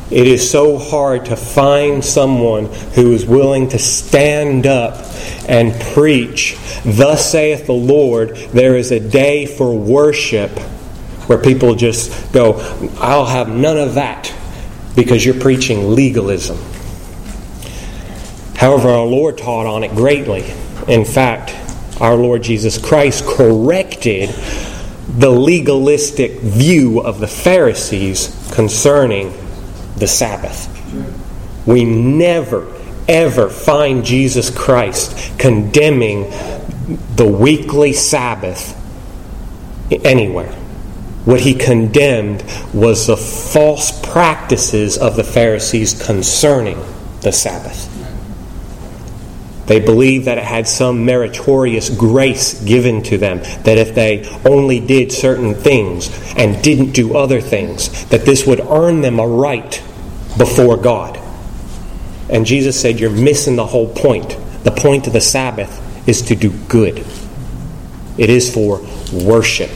It is so hard to find someone who is willing to stand up and preach, "Thus saith the Lord, there is a day for worship," where people just go, "I'll have none of that," because you're preaching legalism. However, our Lord taught on it greatly. In fact, our Lord Jesus Christ corrected the legalistic view of the Pharisees concerning the Sabbath. We never, ever find Jesus Christ condemning the weekly Sabbath anywhere. What he condemned was the false practices of the Pharisees concerning the Sabbath. They believed that it had some meritorious grace given to them, that if they only did certain things and didn't do other things, that this would earn them a right before God. And Jesus said, you're missing the whole point. The point of the Sabbath is to do good. It is for worship.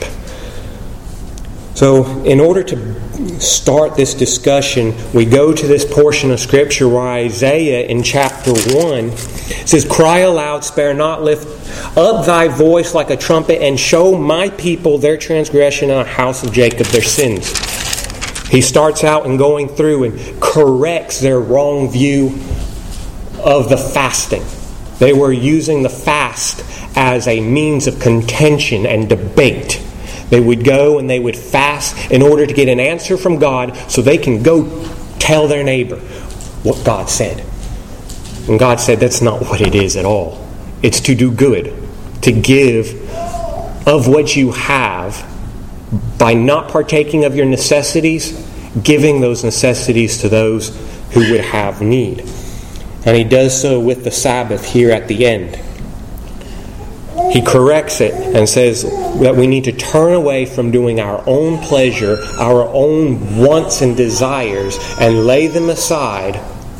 So, in order to start this discussion, we go to this portion of Scripture where Isaiah in chapter 1 says, "Cry aloud, spare not, lift up thy voice like a trumpet, and show my people their transgression and the house of Jacob their sins." He starts out in going through and corrects their wrong view of the fasting. They were using the fast as a means of contention and debate. They would go and they would fast in order to get an answer from God so they can go tell their neighbor what God said. And God said that's not what it is at all. It's to do good, to give of what you have by not partaking of your necessities, giving those necessities to those who would have need. And he does so with the Sabbath here at the end. He corrects it and says that we need to turn away from doing our own pleasure, our own wants and desires, and lay them aside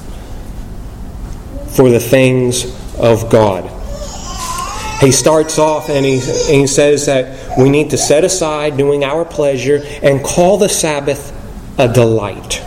for the things of God. He starts off and he says that we need to set aside doing our pleasure and call the Sabbath a delight.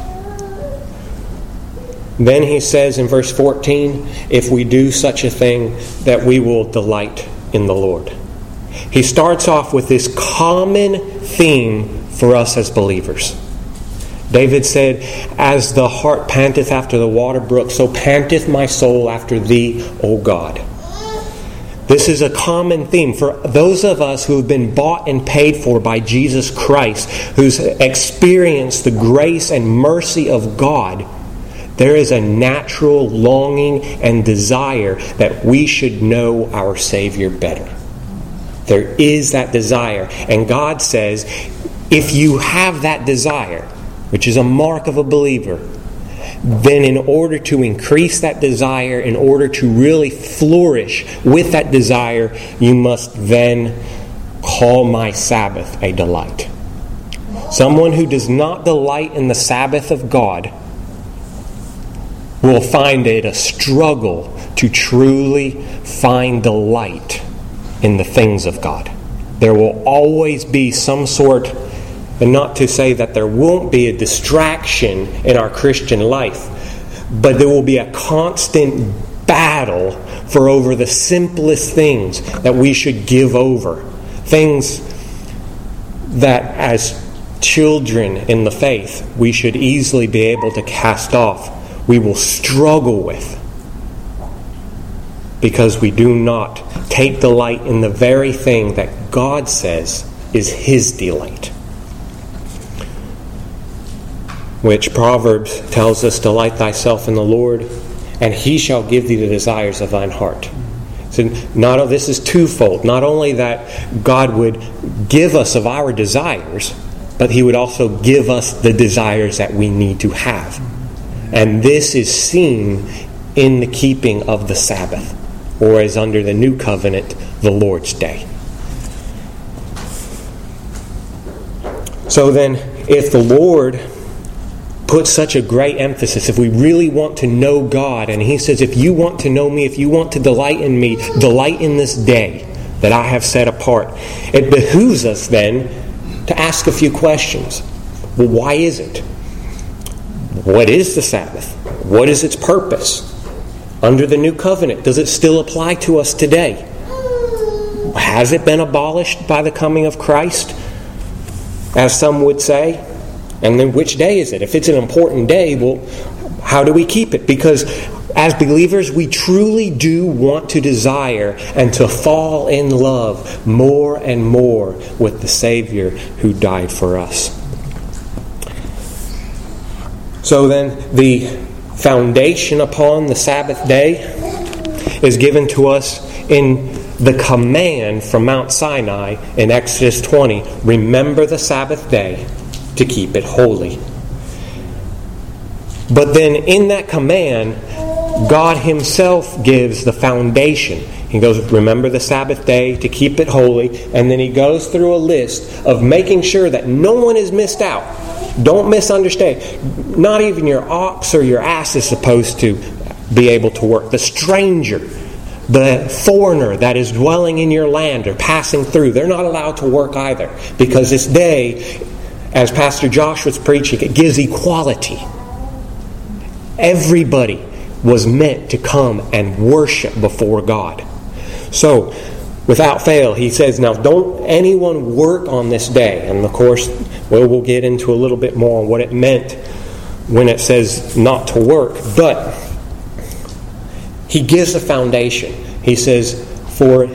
Then he says in verse 14, if we do such a thing, that we will delight in the Lord. He starts off with this common theme for us as believers. David said, as the hart panteth after the water brook, so panteth my soul after thee, O God. This is a common theme for those of us who have been bought and paid for by Jesus Christ, who's experienced the grace and mercy of God. There is a natural longing and desire that we should know our Savior better. There is that desire. And God says, if you have that desire, which is a mark of a believer, then in order to increase that desire, in order to really flourish with that desire, you must then call my Sabbath a delight. Someone who does not delight in the Sabbath of God will find it a struggle to truly find delight in the things of God. There will always be some sort, and not to say that there won't be a distraction in our Christian life, but there will be a constant battle for over the simplest things that we should give over. Things that as children in the faith we should easily be able to cast off. We will struggle with because we do not take delight in the very thing that God says is His delight. Which Proverbs tells us, delight thyself in the Lord, and He shall give thee the desires of thine heart. So this is twofold. Not only that God would give us of our desires, but He would also give us the desires that we need to have. And this is seen in the keeping of the Sabbath, or as under the New Covenant, the Lord's Day. So then, if the Lord puts such a great emphasis, if we really want to know God, and He says, if you want to know me, if you want to delight in me, delight in this day that I have set apart. It behooves us then to ask a few questions. Well, why is it? What is the Sabbath? What is its purpose? Under the new covenant, does it still apply to us today? Has it been abolished by the coming of Christ, as some would say? And then which day is it? If it's an important day, well, how do we keep it? Because as believers, we truly do want to desire and to fall in love more and more with the Savior who died for us. So then, the foundation upon the Sabbath day is given to us in the command from Mount Sinai in Exodus 20. Remember the Sabbath day to keep it holy. But then in that command, God Himself gives the foundation. He goes, remember the Sabbath day to keep it holy. And then He goes through a list of making sure that no one is missed out. Don't misunderstand. Not even your ox or your ass is supposed to be able to work. The stranger, the foreigner that is dwelling in your land or passing through, they're not allowed to work either. Because this day, as Pastor Josh was preaching, it gives equality. Everybody was meant to come and worship before God. So, without fail, he says, now don't anyone work on this day. And of course, we'll get into a little bit more on what it meant when it says not to work. But he gives a foundation. He says, for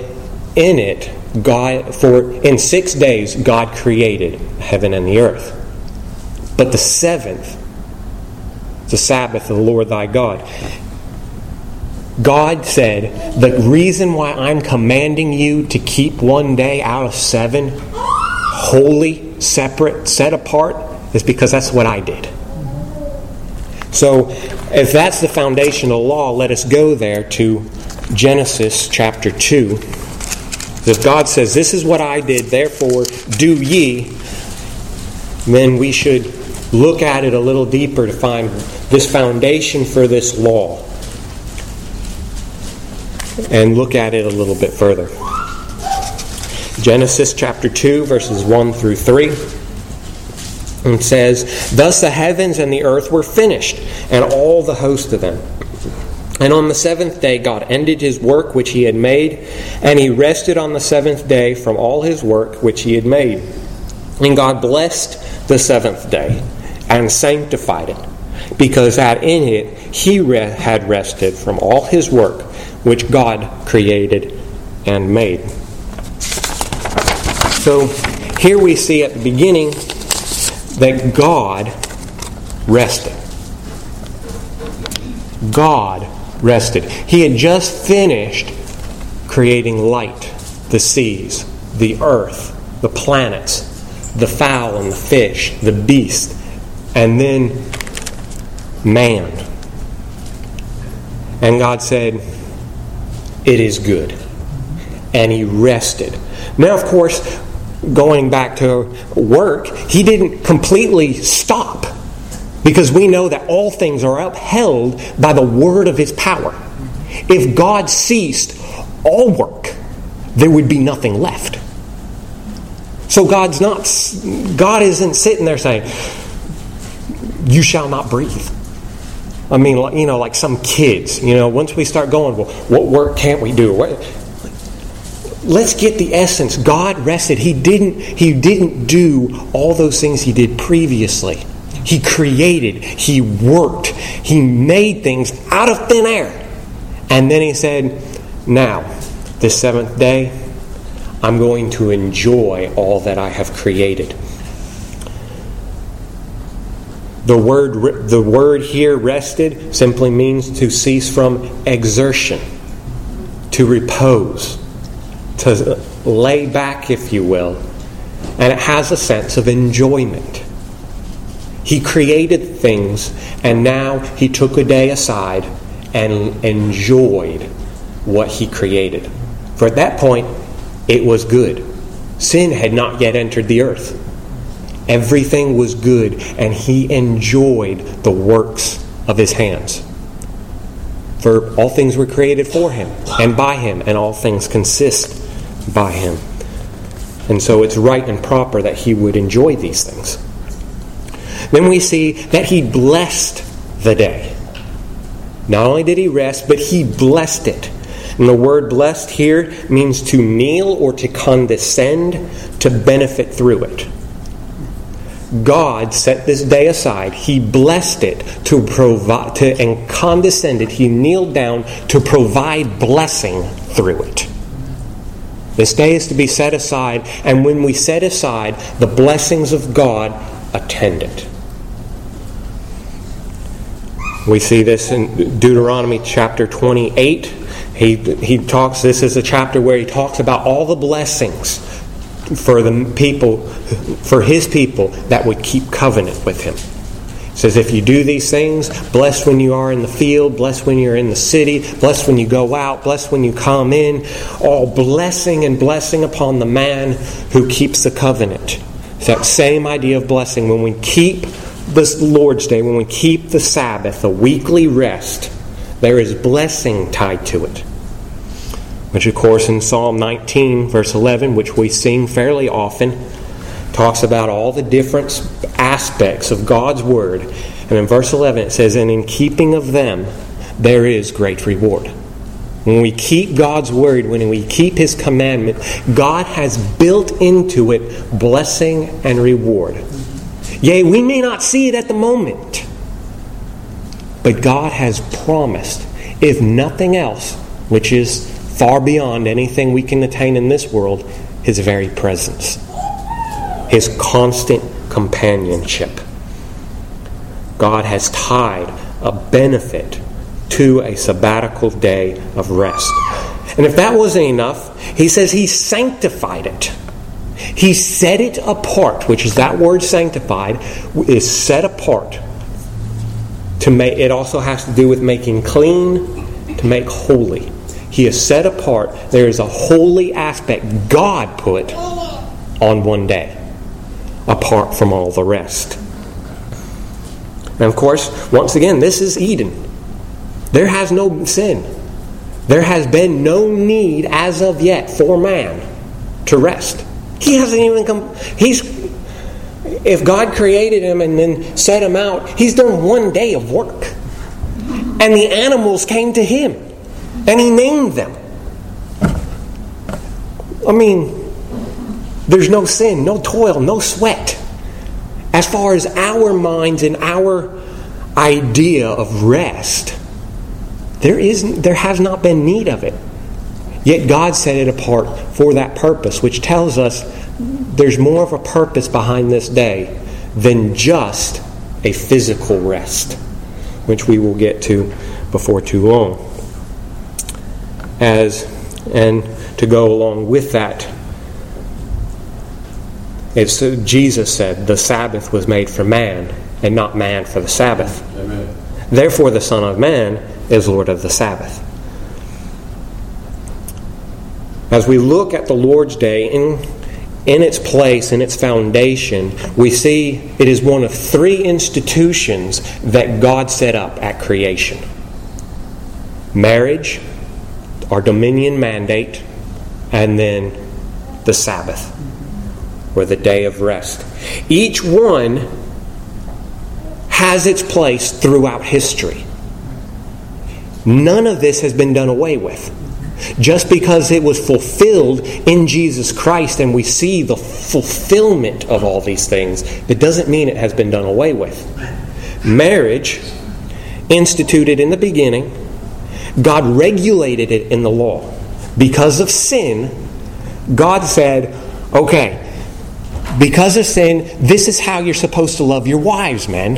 in 6 days God created heaven and the earth. But the seventh, the Sabbath of the Lord thy God. God said, the reason why I'm commanding you to keep one day out of 7 holy, separate, set apart, is because that's what I did. So, if that's the foundational law, let us go there to Genesis chapter 2. If God says, this is what I did, therefore do ye, then we should look at it a little deeper to find this foundation for this law. And look at it a little bit further. Genesis chapter 2, verses 1 through 3. It says, thus the heavens and the earth were finished, and all the host of them. And on the 7th day God ended His work which He had made, and He rested on the 7th day from all His work which He had made. And God blessed the 7th day, and sanctified it, because that in it He had rested from all His work which God created and made. So here we see at the beginning that God rested. God rested. He had just finished creating light, the seas, the earth, the planets, the fowl and the fish, the beast, and then man. And God said, it is good. And He rested. Now, of course, going back to work, He didn't completely stop, because we know that all things are upheld by the word of His power. If God ceased all work, there would be nothing left. So God isn't sitting there saying, you shall not breathe. I mean, like some kids, once we start going, well, what work can't we do? Let's get the essence. God rested. He didn't do all those things He did previously. He created. He worked. He made things out of thin air. And then He said, now, this 7th day, I'm going to enjoy all that I have created. The word here, rested, simply means to cease from exertion, to repose, to lay back, if you will. And it has a sense of enjoyment. He created things, and now He took a day aside and enjoyed what He created. For at that point, it was good. Sin had not yet entered the earth. Everything was good, and He enjoyed the works of His hands. For all things were created for Him, and by Him, and all things consist by Him. And so it's right and proper that He would enjoy these things. Then we see that He blessed the day. Not only did He rest, but He blessed it. And the word blessed here means to kneel or to condescend, to benefit through it. God set this day aside. He blessed it to provide, and condescended. He kneeled down to provide blessing through it. This day is to be set aside, and when we set aside, the blessings of God attend it. We see this in Deuteronomy chapter 28. He talks. This is a chapter where he talks about all the blessings for the people, for His people that would keep covenant with Him. It says, if you do these things, blessed when you are in the field, blessed when you're in the city, blessed when you go out, blessed when you come in, all blessing and blessing upon the man who keeps the covenant. It's that same idea of blessing. When we keep this Lord's Day, when we keep the Sabbath, a weekly rest, there is blessing tied to it. Which, of course, in Psalm 19, verse 11, which we sing fairly often, talks about all the different aspects of God's Word. And in verse 11 it says, and in keeping of them, there is great reward. When we keep God's Word, when we keep His commandment, God has built into it blessing and reward. Yea, we may not see it at the moment, but God has promised, if nothing else, which is far beyond anything we can attain in this world, His very presence, His constant companionship. God has tied a benefit to a sabbatical day of rest. And if that wasn't enough, He says He sanctified it. He set it apart, which is that word sanctified, is set apart. It also has to do with making clean, to make holy. He is set apart. There is a holy aspect God put on one day, apart from all the rest. And of course, once again, this is Eden. There has no sin. There has been no need as of yet for man to rest. He hasn't even come. If God created him and then set him out, He's done one day of work. And the animals came to Him. And He named them. I mean, there's no sin, no toil, no sweat. As far as our minds and our idea of rest, there has not been need of it. Yet God set it apart for that purpose, which tells us there's more of a purpose behind this day than just a physical rest, which we will get to before too long. And to go along with that, Jesus said the Sabbath was made for man and not man for the Sabbath. Amen. Therefore the Son of Man is Lord of the Sabbath. As we look at the Lord's Day in its place, in its foundation, we see it is one of three institutions that God set up at creation. Marriage, our dominion mandate, and then the Sabbath, or the day of rest. Each one has its place throughout history. None of this has been done away with. Just because it was fulfilled in Jesus Christ and we see the fulfillment of all these things, it doesn't mean it has been done away with. Marriage, instituted in the beginning, God regulated it in the law. Because of sin, God said, okay, because of sin, this is how you're supposed to love your wives, men.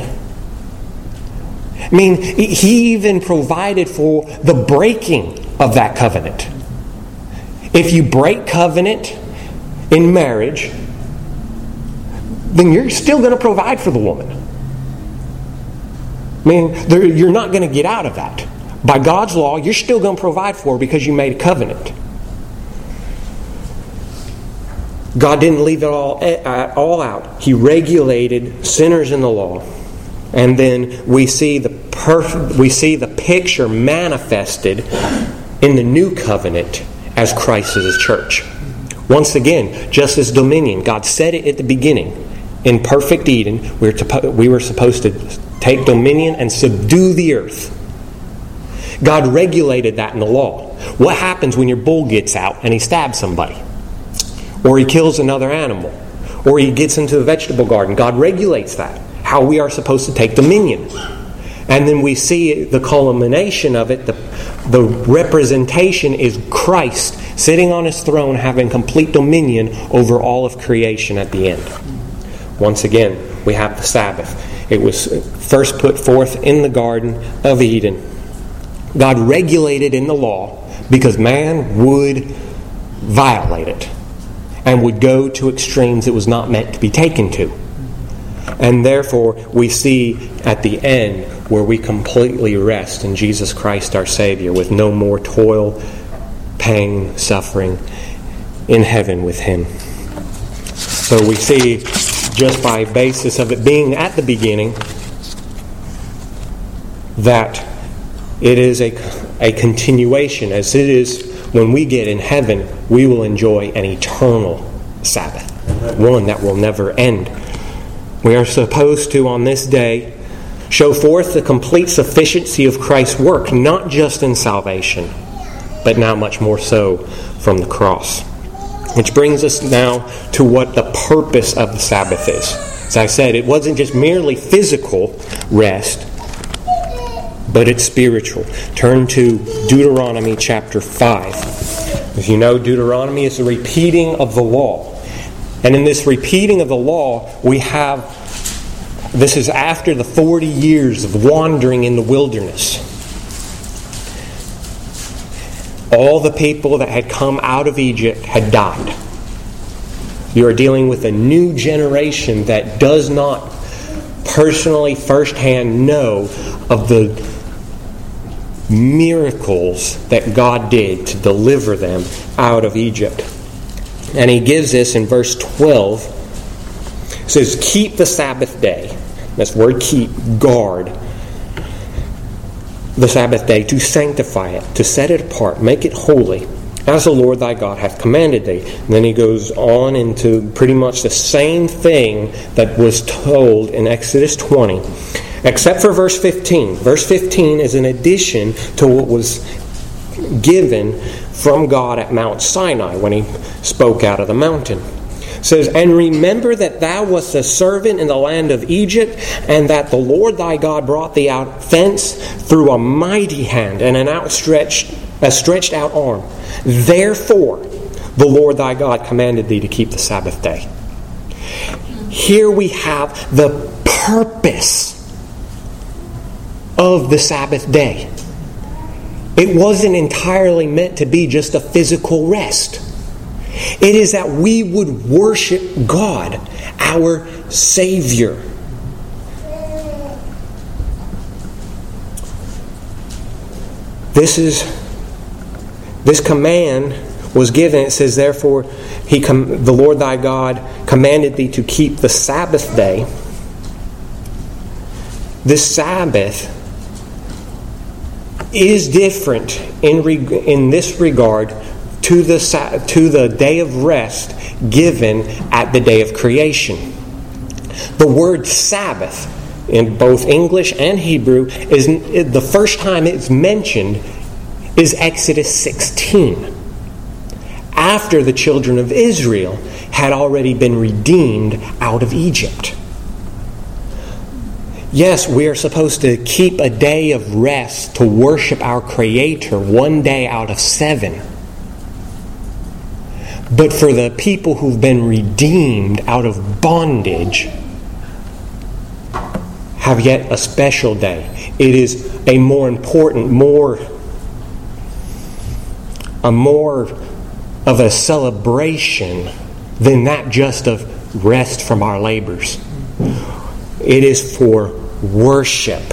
I mean, He even provided for the breaking of that covenant. If you break covenant in marriage, then you're still going to provide for the woman. I mean, you're not going to get out of that. By God's law, you're still going to provide for her because you made a covenant. God didn't leave it all out. He regulated sinners in the law. And then we see the picture manifested in the new covenant as Christ is His church. Once again, just as dominion, God said it at the beginning. in perfect Eden, we were supposed to take dominion and subdue the earth. God regulated that in the law. What happens when your bull gets out and he stabs somebody? Or he kills another animal? Or he gets into the vegetable garden? God regulates that, how we are supposed to take dominion. And then we see the culmination of it, the representation is Christ sitting on his throne having complete dominion over all of creation at the end. Once again, we have the Sabbath. It was first put forth in the Garden of Eden. God regulated in the law because man would violate it and would go to extremes it was not meant to be taken to. And therefore, we see at the end where we completely rest in Jesus Christ our Savior with no more toil, pain, suffering in heaven with Him. So we see, just by basis of it being at the beginning, that it is a continuation. As it is when we get in heaven, we will enjoy an eternal Sabbath, one that will never end. We are supposed to, on this day, show forth the complete sufficiency of Christ's work, not just in salvation, but now much more so from the cross. Which brings us now to what the purpose of the Sabbath is. As I said, it wasn't just merely physical rest, but it's spiritual. Turn to Deuteronomy chapter 5. As you know, Deuteronomy is the repeating of the law. And in this repeating of the law, we have, this is after the 40 years of wandering in the wilderness. All the people that had come out of Egypt had died. You are dealing with a new generation that does not personally firsthand know of the miracles that God did to deliver them out of Egypt. And He gives this in verse 12. It says, keep the Sabbath day. That's the word keep, guard. The Sabbath day, to sanctify it, to set it apart, make it holy, as the Lord thy God hath commanded thee. And then he goes on into pretty much the same thing that was told in Exodus 20, except for verse 15. Verse 15 is an addition to what was given from God at Mount Sinai when He spoke out of the mountain. It says, and remember that thou wast a servant in the land of Egypt, and that the Lord thy God brought thee out thence through a mighty hand and a stretched out arm. Therefore the Lord thy God commanded thee to keep the Sabbath day. Here we have the purpose of the Sabbath day. It wasn't entirely meant to be just a physical rest. It is that we would worship God, our Savior. This command was given. It says, therefore, the Lord thy God commanded thee to keep the Sabbath day. This Sabbath is different in this regard to the day of rest given at the day of creation. The word Sabbath in both English and Hebrew is the first time it's mentioned is Exodus 16, after the children of Israel had already been redeemed out of Egypt. Yes, we are supposed to keep a day of rest to worship our Creator 1 day out of 7. But for the people who've been redeemed out of bondage, have yet a special day. It is a more important, more of a celebration than that just of rest from our labors. It is for worship.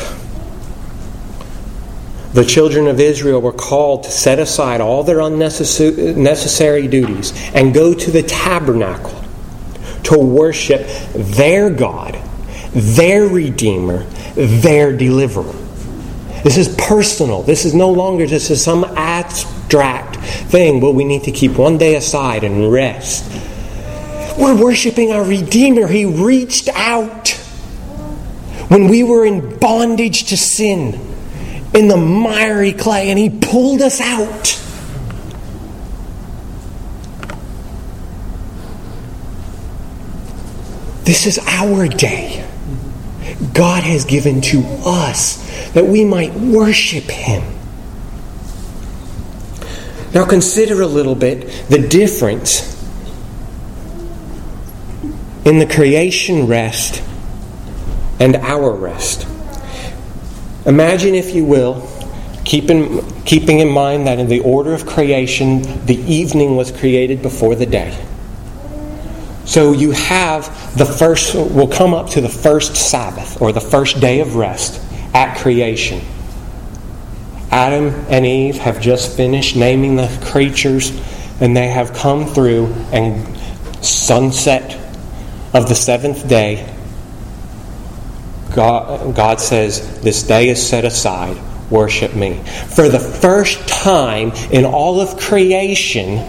The children of Israel were called to set aside all their unnecessary duties and go to the tabernacle to worship their God, their Redeemer, their Deliverer. This is personal. This is no longer just some abstract thing, but we need to keep 1 day aside and rest. We're worshiping our Redeemer. He reached out when we were in bondage to sin, in the miry clay, and He pulled us out. This is our day. God has given to us that we might worship Him. Now consider a little bit the difference in the creation rest and our rest. Imagine, if you will, keeping in mind that in the order of creation, the evening was created before the day. So you have we'll come up to the first Sabbath, or the first day of rest at creation. Adam and Eve have just finished naming the creatures, and they have come through, and sunset of the seventh day, God says, this day is set aside, worship me. For the first time in all of creation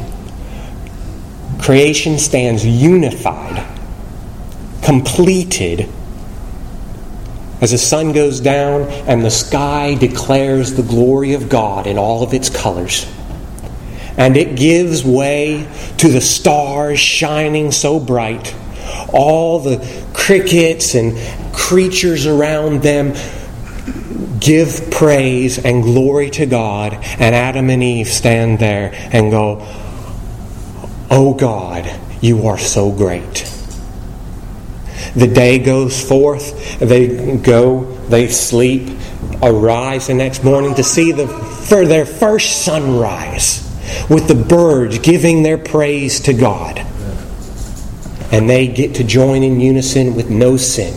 stands unified, completed, as the sun goes down and the sky declares the glory of God in all of its colors. And it gives way to the stars shining so bright. All the crickets and creatures around them give praise and glory to God. And Adam and Eve stand there and go, "Oh God, you are so great." The day goes forth, they sleep, arise the next morning to see for their first sunrise, with the birds giving their praise to God. And they get to join in unison with no sin.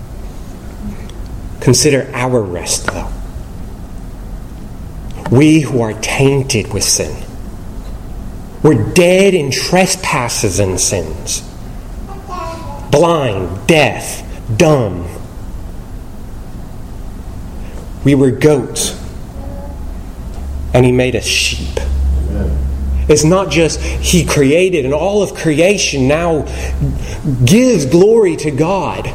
Consider our rest, though. We who are tainted with sin. We're dead in trespasses and sins. Blind, deaf, dumb. We were goats, and He made us sheep. It's not just He created, and all of creation now gives glory to God.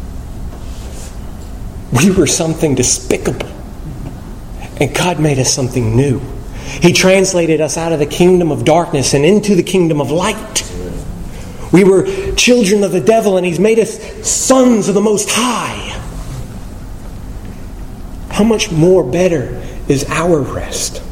We were something despicable, and God made us something new. He translated us out of the kingdom of darkness and into the kingdom of light. We were children of the devil, and He's made us sons of the Most High. How much more better is our rest?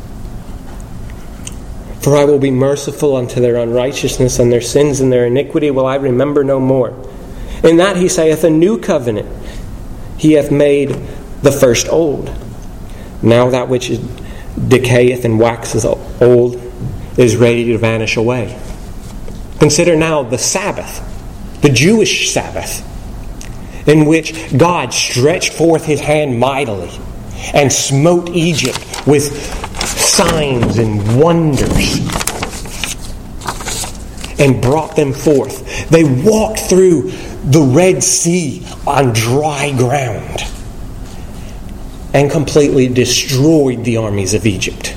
For I will be merciful unto their unrighteousness, and their sins and their iniquity will I remember no more. In that He saith, a new covenant He hath made, the first old. Now that which decayeth and waxeth old is ready to vanish away. Consider now the Sabbath, the Jewish Sabbath, in which God stretched forth His hand mightily and smote Egypt with signs and wonders and brought them forth. They walked through the Red Sea on dry ground and completely destroyed the armies of Egypt.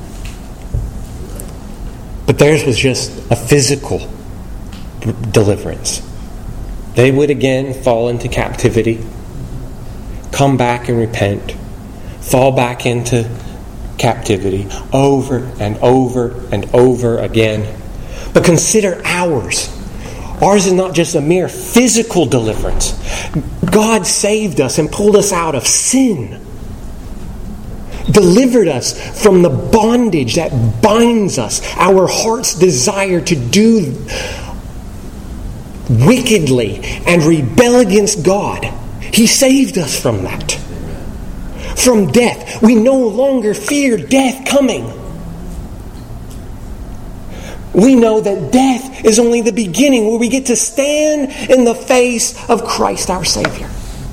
But theirs was just a physical deliverance. They would again fall into captivity, come back and repent, fall back into captivity over and over and over again. But consider ours. Ours is not just a mere physical deliverance. God saved us and pulled us out of sin, delivered us from the bondage that binds us, our heart's desire to do wickedly and rebel against God. He saved us from that. From death. We no longer fear death coming. We know that death is only the beginning, where we get to stand in the face of Christ our Savior.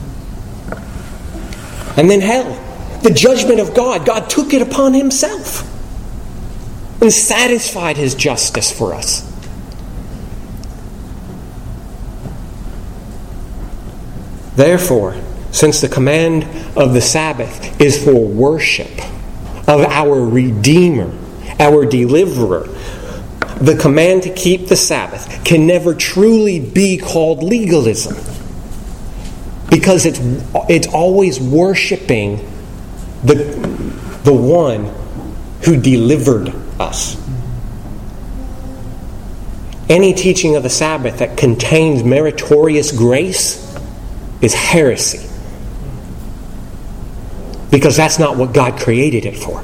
And then hell, the judgment of God. God took it upon Himself and satisfied His justice for us. Therefore, since the command of the Sabbath is for worship of our Redeemer, our Deliverer, the command to keep the Sabbath can never truly be called legalism, because it's always worshiping the one who delivered us. Any teaching of the Sabbath that contains meritorious grace is heresy, because that's not what God created it for.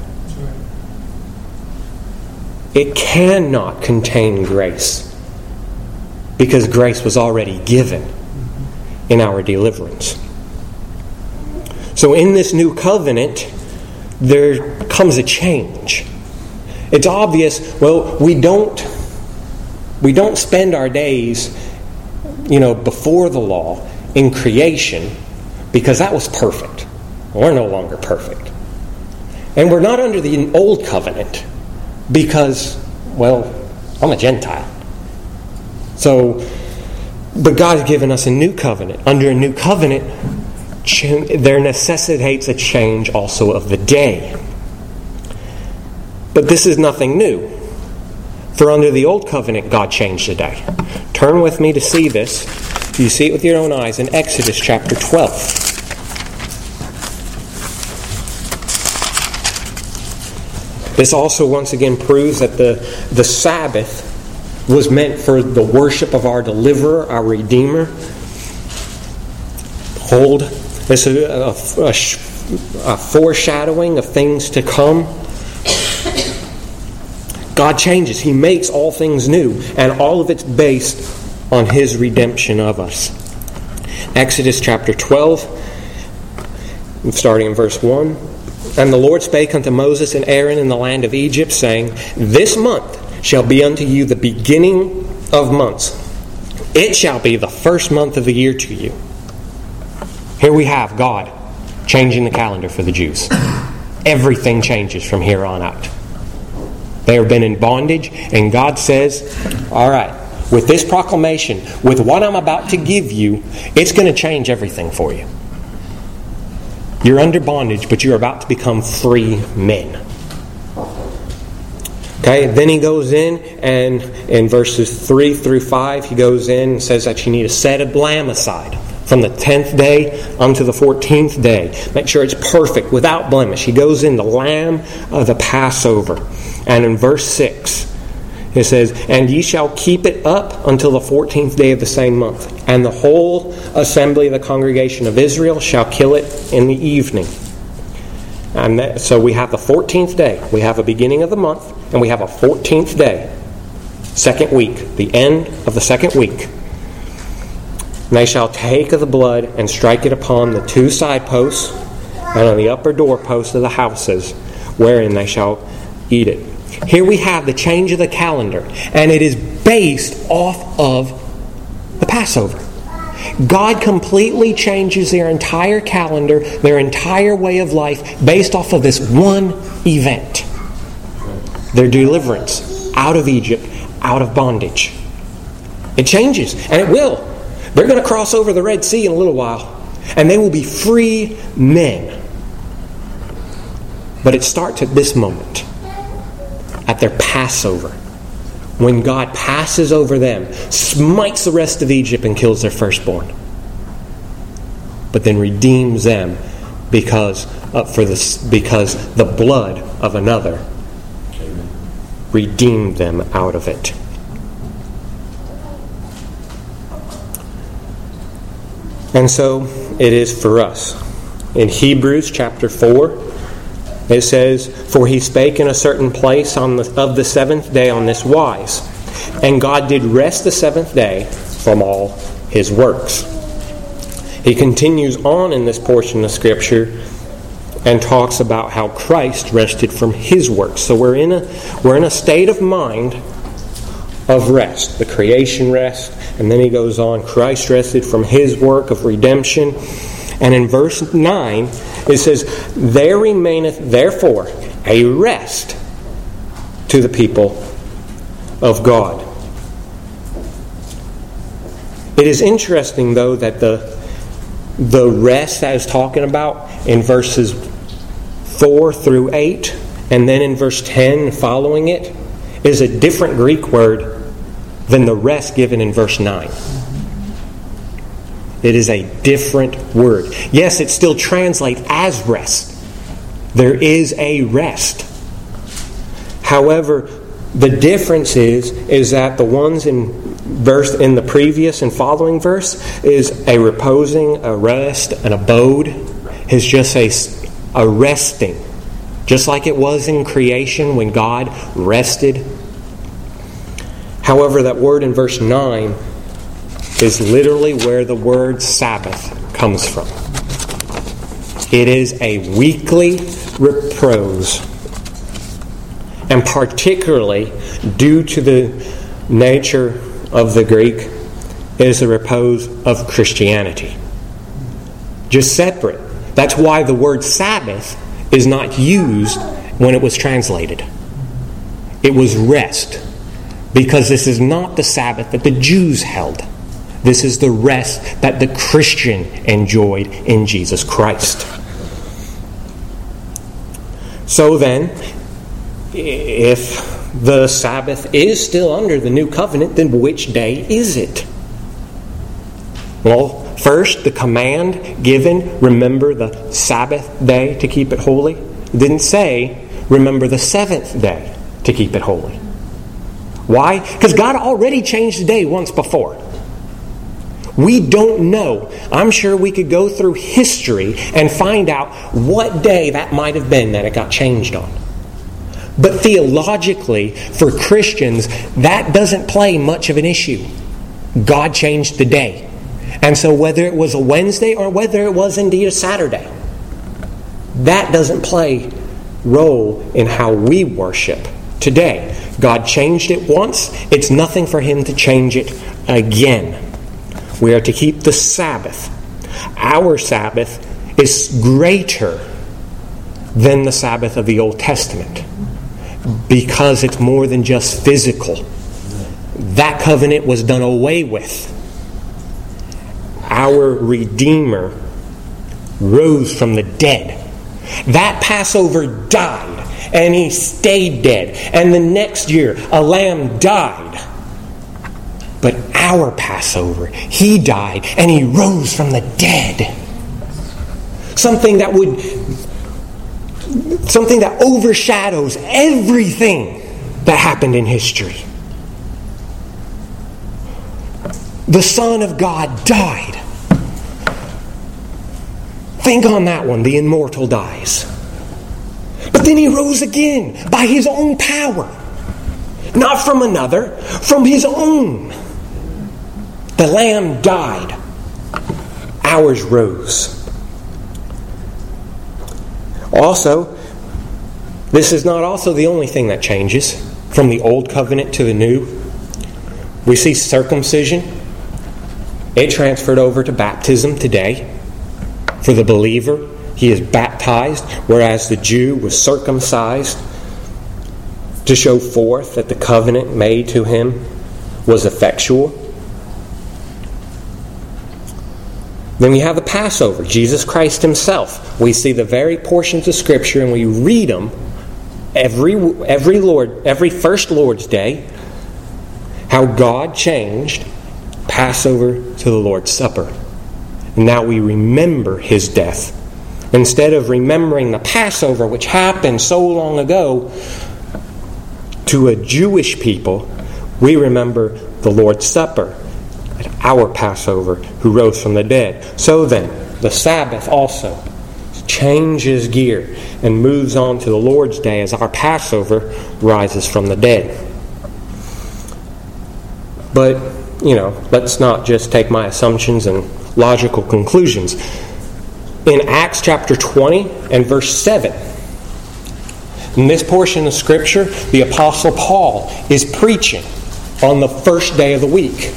It cannot contain grace, because grace was already given in our deliverance. So in this new covenant, there comes a change. It's obvious. Well, we don't spend our days, before the law in creation, because that was perfect. We're no longer perfect. And we're not under the old covenant because, I'm a Gentile. But God's given us a new covenant. Under a new covenant, there necessitates a change also of the day. But this is nothing new. For under the old covenant, God changed the day. Turn with me to see this. You see it with your own eyes in Exodus chapter 12. This also once again proves that the Sabbath was meant for the worship of our deliverer, our Redeemer. Behold, this is a foreshadowing of things to come. God changes. He makes all things new, and all of it's based on His redemption of us. Exodus chapter 12, starting in verse 1. And the Lord spake unto Moses and Aaron in the land of Egypt, saying, This month shall be unto you the beginning of months. It shall be the first month of the year to you. Here we have God changing the calendar for the Jews. Everything changes from here on out. They have been in bondage, and God says, all right, with this proclamation, with what I'm about to give you, it's going to change everything for you. You're under bondage, but you're about to become free men. Okay, then he goes in, and in verses 3 through 5, he goes in and says that you need to set a lamb aside from the 10th day unto the 14th day. Make sure it's perfect, without blemish. He goes in the lamb of the Passover. And in verse 6, it says, And ye shall keep it up until the 14th day of the same month. And the whole assembly of the congregation of Israel shall kill it in the evening. And so we have the 14th day. We have a beginning of the month, and we have a 14th day. Second week, the end of the second week. And they shall take of the blood and strike it upon the two side posts and on the upper doorposts of the houses, wherein they shall eat it. Here we have the change of the calendar, and it is based off of the Passover. God completely changes their entire calendar, their entire way of life, based off of this one event. Their deliverance out of Egypt, out of bondage. It changes, and it will. They're going to cross over the Red Sea in a little while, and they will be free men. But it starts at this moment, at their Passover, when God passes over them, smites the rest of Egypt and kills their firstborn, but then redeems them because the blood of another redeemed them out of it. And so it is for us. In Hebrews chapter 4, it says, For he spake in a certain place of the seventh day on this wise, and God did rest the seventh day from all his works. He continues on in this portion of Scripture and talks about how Christ rested from his works. So we're in a state of mind of rest, the creation rest, and then he goes on, Christ rested from his work of redemption. And in verse 9, it says, There remaineth therefore a rest to the people of God. It is interesting, though, that the rest that is talking about in verses 4 through 8, and then in verse 10 following it, is a different Greek word than the rest given in verse 9. It is a different word. Yes, it still translates as rest. There is a rest. However, the difference is that the ones in the previous and following verse is a reposing, a rest, an abode. Is just a resting. Just like it was in creation when God rested. However, that word in verse 9 is literally where the word Sabbath comes from. It is a weekly repose. And particularly, due to the nature of the Greek, it is a repose of Christianity. Just separate. That's why the word Sabbath is not used when it was translated. It was rest. Because this is not the Sabbath that the Jews held. This is the rest that the Christian enjoyed in Jesus Christ. So then, if the Sabbath is still under the new covenant, then which day is it? Well, first, the command given, remember the Sabbath day to keep it holy, didn't say, remember the seventh day to keep it holy. Why? Because God already changed the day once before. We don't know. I'm sure we could go through history and find out what day that might have been that it got changed on. But theologically, for Christians, that doesn't play much of an issue. God changed the day. And so whether it was a Wednesday or whether it was indeed a Saturday, that doesn't play role in how we worship today. God changed it once. It's nothing for Him to change it again. We are to keep the Sabbath. Our Sabbath is greater than the Sabbath of the Old Testament because it's more than just physical. That covenant was done away with. Our Redeemer rose from the dead. That Passover died, and He stayed dead. And the next year, a lamb died. But our Passover, He died, and He rose from the dead. Something that overshadows everything that happened in history. The Son of God died. Think on that one. The immortal dies. But then He rose again by His own power. Not from another, from His own. The Lamb died. Ours rose. Also, this is not also the only thing that changes from the old covenant to the new. We see circumcision. It transferred over to baptism today. For the believer, he is baptized, whereas the Jew was circumcised to show forth that the covenant made to him was effectual. Then we have the Passover, Jesus Christ Himself. We see the very portions of Scripture and we read them every first Lord's Day, how God changed Passover to the Lord's Supper. And now we remember His death. Instead of remembering the Passover, which happened so long ago, to a Jewish people, we remember the Lord's Supper, our Passover, who rose from the dead. So then, the Sabbath also changes gear and moves on to the Lord's Day as our Passover rises from the dead. But, let's not just take my assumptions and logical conclusions. In Acts chapter 20 and verse 7, in this portion of Scripture, the Apostle Paul is preaching on the first day of the week.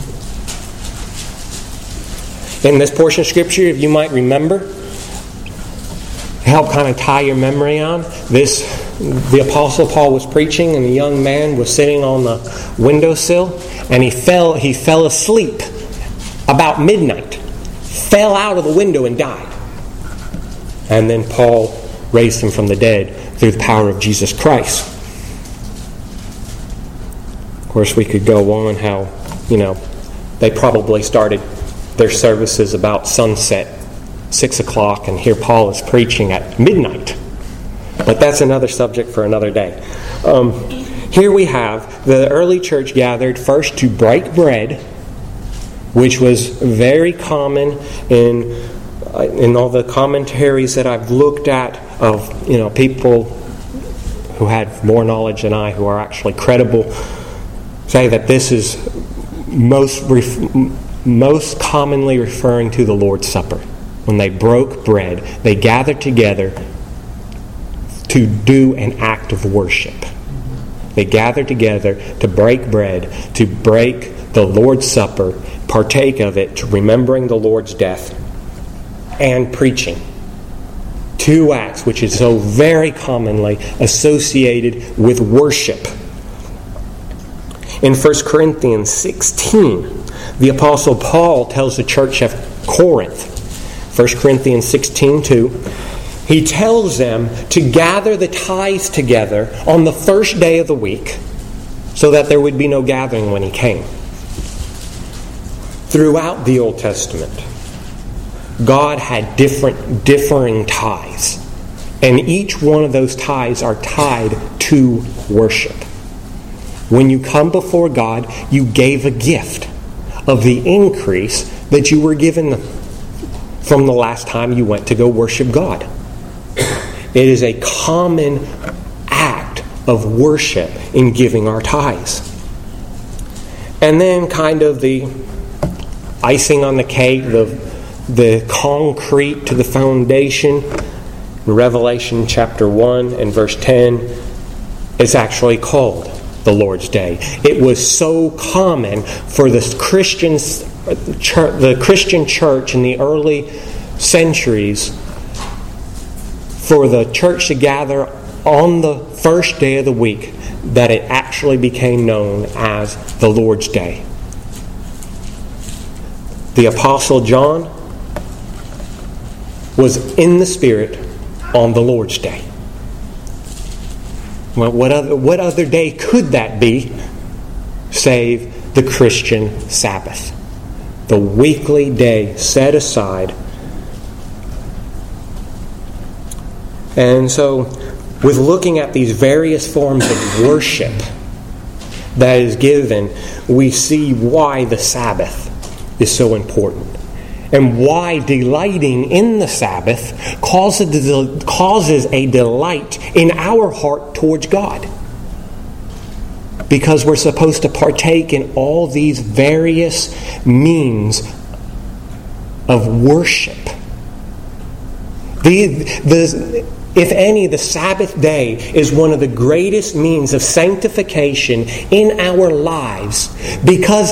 In this portion of Scripture, if you might remember, help kind of tie your memory on, the Apostle Paul was preaching and the young man was sitting on the windowsill and he fell asleep about midnight, fell out of the window and died. And then Paul raised him from the dead through the power of Jesus Christ. Of course, we could go on how, they probably started their services about sunset, 6 o'clock, and here Paul is preaching at midnight. But that's another subject for another day. Here we have the early church gathered first to break bread, which was very common in all the commentaries that I've looked at of people who had more knowledge than I, who are actually credible, say that this is most commonly referring to the Lord's Supper. When they broke bread, they gathered together to do an act of worship. They gathered together to break bread, to break the Lord's Supper, partake of it, remembering the Lord's death, and preaching. 2 acts which is so very commonly associated with worship. In 1 Corinthians 16, the Apostle Paul tells the church of Corinth, 1 Corinthians 16:2, he tells them to gather the tithes together on the first day of the week so that there would be no gathering when he came. Throughout the Old Testament, God had differing tithes. And each one of those tithes are tied to worship. When you come before God, you gave a gift of the increase that you were given from the last time you went to go worship God. It is a common act of worship in giving our tithes. And then kind of the icing on the cake, the concrete to the foundation, in Revelation chapter 1 and verse 10, it's actually called the Lord's Day. It was so common for the Christian church in the early centuries for the church to gather on the first day of the week that it actually became known as the Lord's Day. The Apostle John was in the Spirit on the Lord's Day. Well, what other day could that be save the Christian Sabbath? The weekly day set aside. And so, with looking at these various forms of worship that is given, we see why the Sabbath is so important. And why delighting in the Sabbath causes a delight in our heart towards God. Because we're supposed to partake in all these various means of worship. If any, the Sabbath day is one of the greatest means of sanctification in our lives, because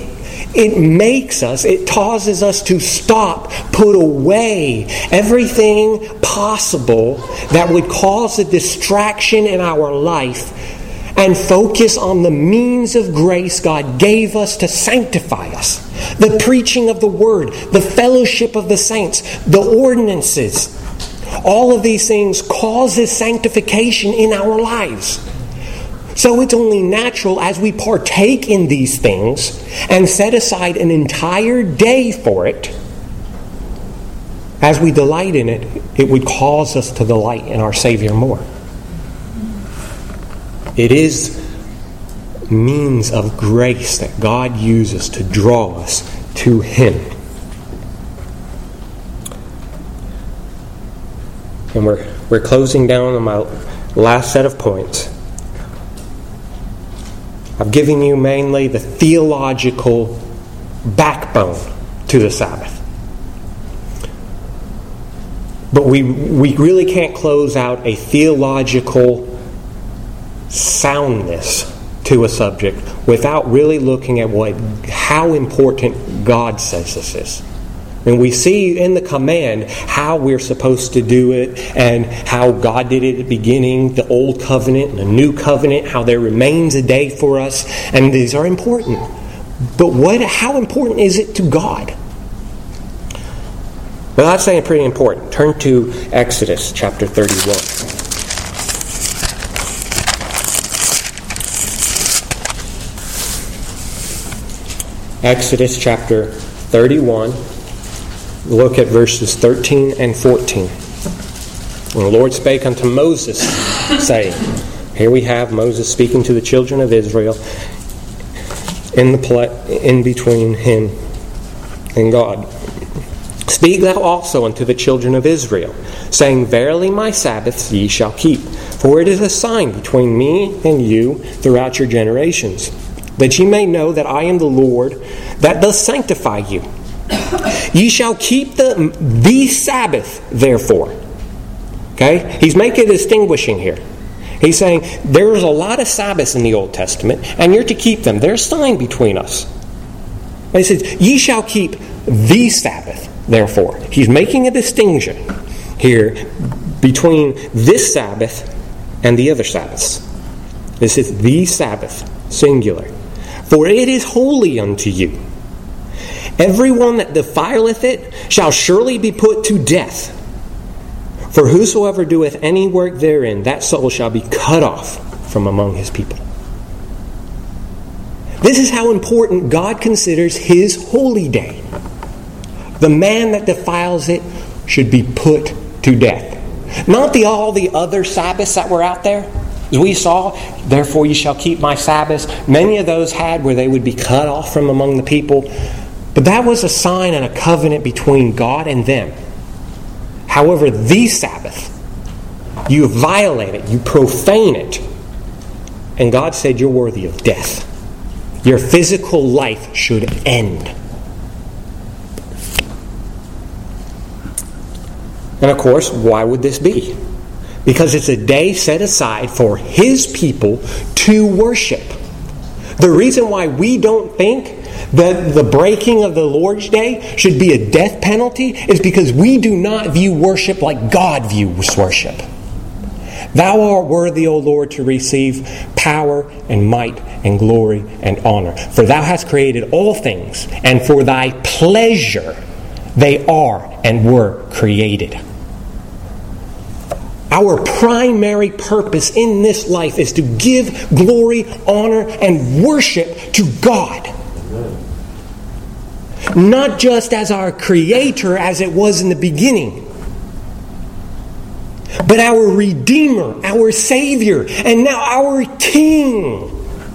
it causes us to stop, put away everything possible that would cause a distraction in our life, and focus on the means of grace God gave us to sanctify us. The preaching of the Word, the fellowship of the saints, the ordinances. All of these things causes sanctification in our lives. So it's only natural as we partake in these things and set aside an entire day for it, as we delight in it, it would cause us to delight in our Savior more. It is means of grace that God uses to draw us to Him. And we're closing down on my last set of points. I've given you mainly the theological backbone to the Sabbath. But we really can't close out a theological soundness to a subject without really looking at how important God says this is. And we see in the command how we're supposed to do it, and how God did it at the beginning, the Old Covenant and the New Covenant, how there remains a day for us, and these are important. But how important is it to God? Well, I'd say it's pretty important. Turn to Exodus chapter 31. Exodus chapter 31. Look at verses 13 and 14. And the Lord spake unto Moses, saying, here we have Moses speaking to the children of Israel in between him and God. Speak thou also unto the children of Israel, saying, verily my Sabbaths ye shall keep, for it is a sign between me and you throughout your generations, that ye may know that I am the Lord that doth sanctify you. Ye shall keep the Sabbath, therefore. Okay? He's making a distinguishing here. He's saying there's a lot of Sabbaths in the Old Testament, and you're to keep them. They're a sign between us. And he says, ye shall keep the Sabbath, therefore. He's making a distinction here between this Sabbath and the other Sabbaths. This is the Sabbath, singular. For it is holy unto you. Every one that defileth it shall surely be put to death. For whosoever doeth any work therein, that soul shall be cut off from among his people. This is how important God considers His holy day. The man that defiles it should be put to death. Not all the other Sabbaths that were out there. As we saw, therefore ye shall keep my Sabbaths. Many of those had where they would be cut off from among the people. But that was a sign and a covenant between God and them. However, the Sabbath, you violate it, you profane it, and God said you're worthy of death. Your physical life should end. And of course, why would this be? Because it's a day set aside for His people to worship. The reason why we don't think that the breaking of the Lord's Day should be a death penalty is because we do not view worship like God views worship. Thou art worthy, O Lord, to receive power and might and glory and honor. For Thou hast created all things, and for Thy pleasure they are and were created. Our primary purpose in this life is to give glory, honor, and worship to God. Not just as our Creator as it was in the beginning, but our Redeemer, our Savior, and now our King.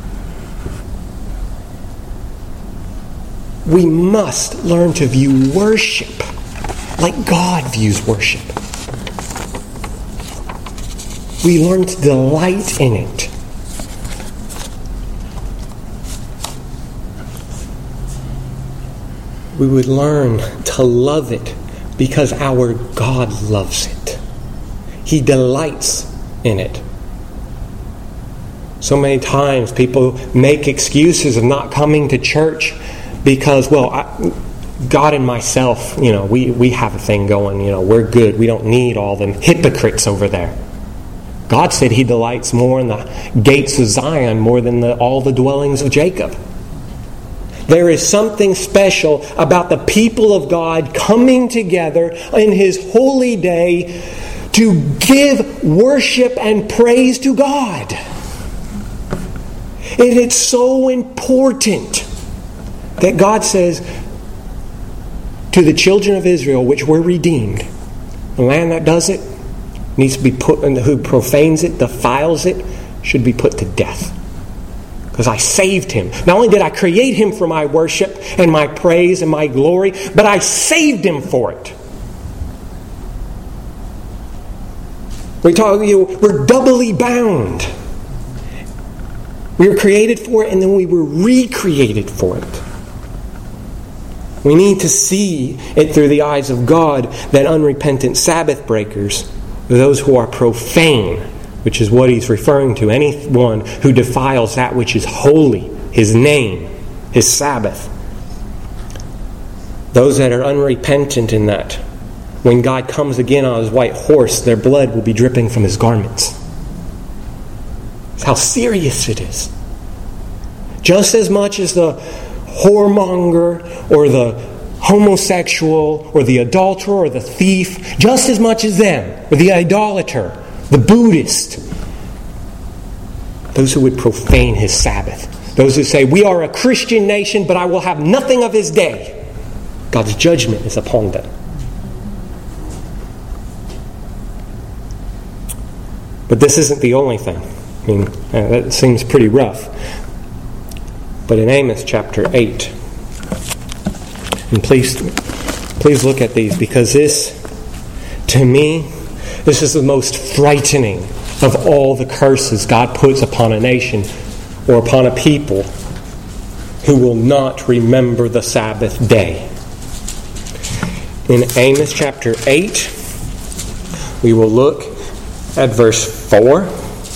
We must learn to view worship like God views worship. We learn to delight in it. We would learn to love it because our God loves it. He delights in it. So many times people make excuses of not coming to church because, God and myself, we have a thing going, we're good. We don't need all them hypocrites over there. God said He delights more in the gates of Zion more than all the dwellings of Jacob. There is something special about the people of God coming together in His holy day to give worship and praise to God. And it's so important that God says to the children of Israel, which were redeemed, the man that does it needs to be put, and who profanes it, defiles it, should be put to death. Because I saved him. Not only did I create him for my worship and my praise and my glory, but I saved him for it. We're doubly bound. We were created for it, and then we were recreated for it. We need to see it through the eyes of God that unrepentant Sabbath breakers, those who are profane, which is what he's referring to, anyone who defiles that which is holy, His name, His Sabbath. Those that are unrepentant in that, when God comes again on His white horse, their blood will be dripping from His garments. That's how serious it is. Just as much as the whoremonger or the homosexual or the adulterer or the thief, just as much as them, or the idolater, the Buddhist, those who would profane His Sabbath, Those who say, we are a Christian nation, but I will have nothing of His day. God's judgment is upon them. But this isn't the only thing. I mean, that seems pretty rough. But in Amos chapter 8, and please look at these, because this, to me, this is the most frightening of all the curses God puts upon a nation or upon a people who will not remember the Sabbath day. In Amos chapter 8, we will look at verse 4.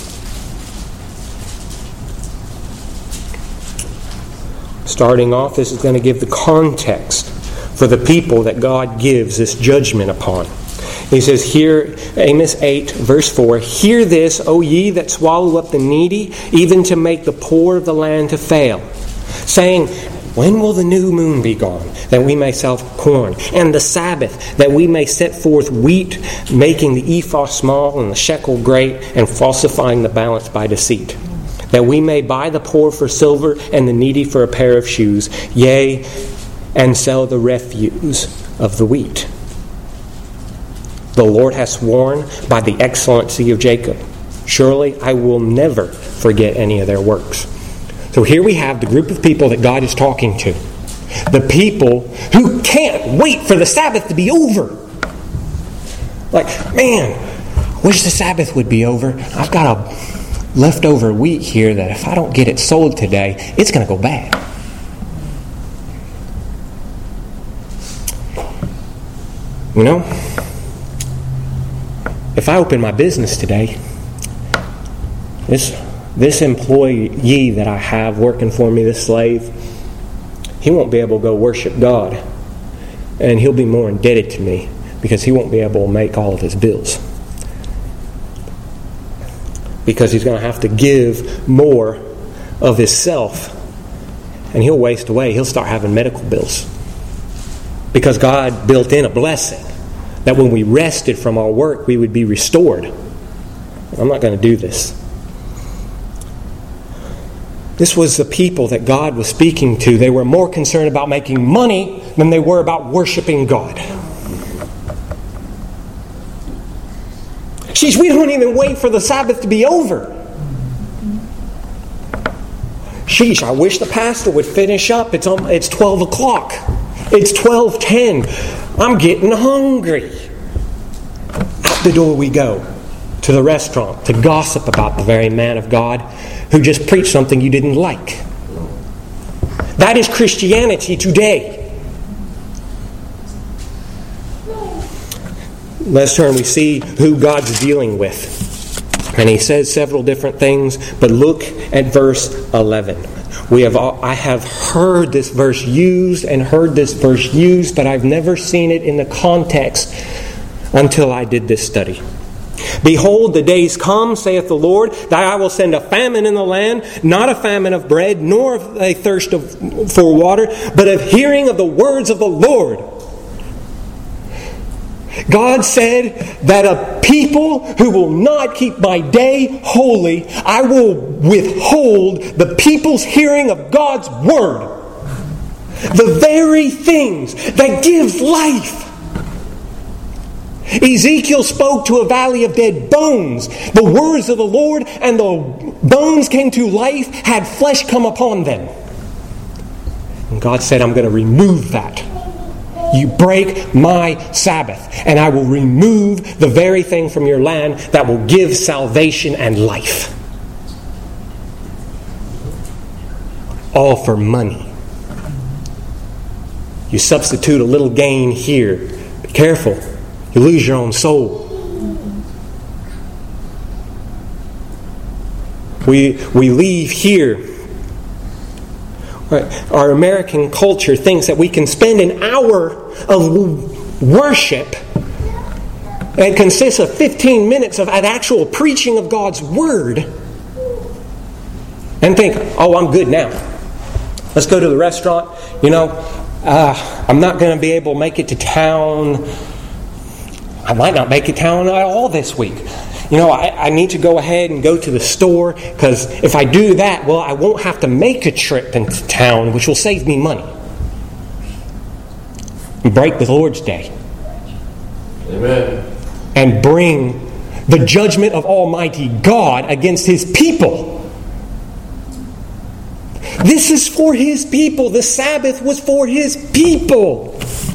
Starting off, this is going to give the context for the people that God gives this judgment upon. He says here, Amos 8, verse 4, hear this, O ye that swallow up the needy, even to make the poor of the land to fail, saying, when will the new moon be gone, that we may sell corn, and the Sabbath, that we may set forth wheat, making the ephah small and the shekel great, and falsifying the balance by deceit, that we may buy the poor for silver and the needy for a pair of shoes, yea, and sell the refuse of the wheat. The Lord has sworn by the excellency of Jacob, surely I will never forget any of their works. So here we have the group of people that God is talking to. The people who can't wait for the Sabbath to be over. Like, man, I wish the Sabbath would be over. I've got a leftover wheat here that if I don't get it sold today, it's going to go bad. You know, if I open my business today, this employee that I have working for me, this slave, he won't be able to go worship God. And he'll be more indebted to me because he won't be able to make all of his bills. Because he's going to have to give more of himself. And he'll waste away. He'll start having medical bills. Because God built in a blessing that when we rested from our work, we would be restored. I'm not going to do this. This was the people that God was speaking to. They were more concerned about making money than they were about worshiping God. Sheesh, we don't even wait for the Sabbath to be over. Sheesh, I wish the pastor would finish up. It's 12 o'clock. It's 12:10. I'm getting hungry. Out the door we go to the restaurant to gossip about the very man of God who just preached something you didn't like. That is Christianity today. Let's turn. We see who God's dealing with. And he says several different things, but look at verse 11. I have heard this verse used, but I've never seen it in the context until I did this study. Behold, the days come, saith the Lord, that I will send a famine in the land, not a famine of bread, nor a thirst for water, but of hearing of the words of the Lord. God said that a people who will not keep my day holy, I will withhold the people's hearing of God's word. The very things that gives life. Ezekiel spoke to a valley of dead bones. The words of the Lord, and the bones came to life, had flesh come upon them. And God said, I'm going to remove that. You break my Sabbath, and I will remove the very thing from your land that will give salvation and life. All for money. You substitute a little gain here. Be careful. You lose your own soul. We leave here. Our American culture thinks that we can spend an hour of worship that consists of 15 minutes of an actual preaching of God's Word and think, oh, I'm good now. Let's go to the restaurant. I'm not going to be able to make it to town. I might not make it town at all this week. I need to go ahead and go to the store, because if I do that, well, I won't have to make a trip into town, which will save me money. And break the Lord's Day. Amen. And bring the judgment of Almighty God against His people. This is for His people. The Sabbath was for His people.